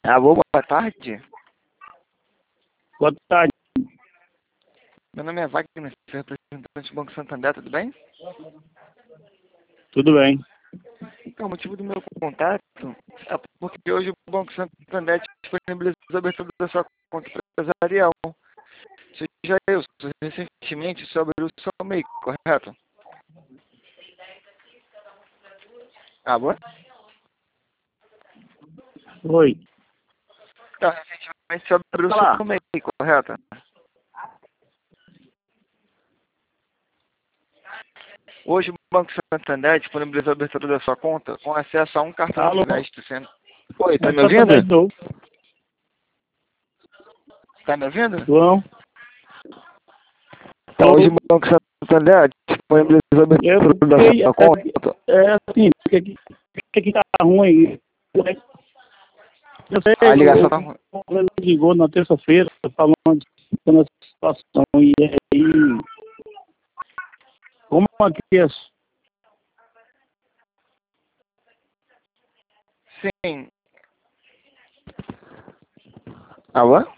Alô, boa tarde. Boa tarde. Meu nome é Wagner, sou representante do Banco Santander, tudo bem? Tudo bem. Então, o motivo do meu contato é porque hoje o Banco Santander disponibilizou a abertura da sua conta empresarial. Você já recentemente sobre o seu MEI, correto? Alô? Oi. Então, recentemente você abriu o Fala. seu MEI, correto? Hoje o Banco Santander disponibilizou a abertura da sua conta com acesso a um cartão de Alô. crédito sendo... Oi, tá me Santander ouvindo? de novo. Tá me ouvindo? João. Então, hoje o Banco Santander disponibilizou a Eu abertura da fiquei. sua conta. Assim, que tá ruim. Eu sei, A ligação tá ruim. o ligou na terça-feira falando de situação. E aí. Como é que é? Sim. Alô?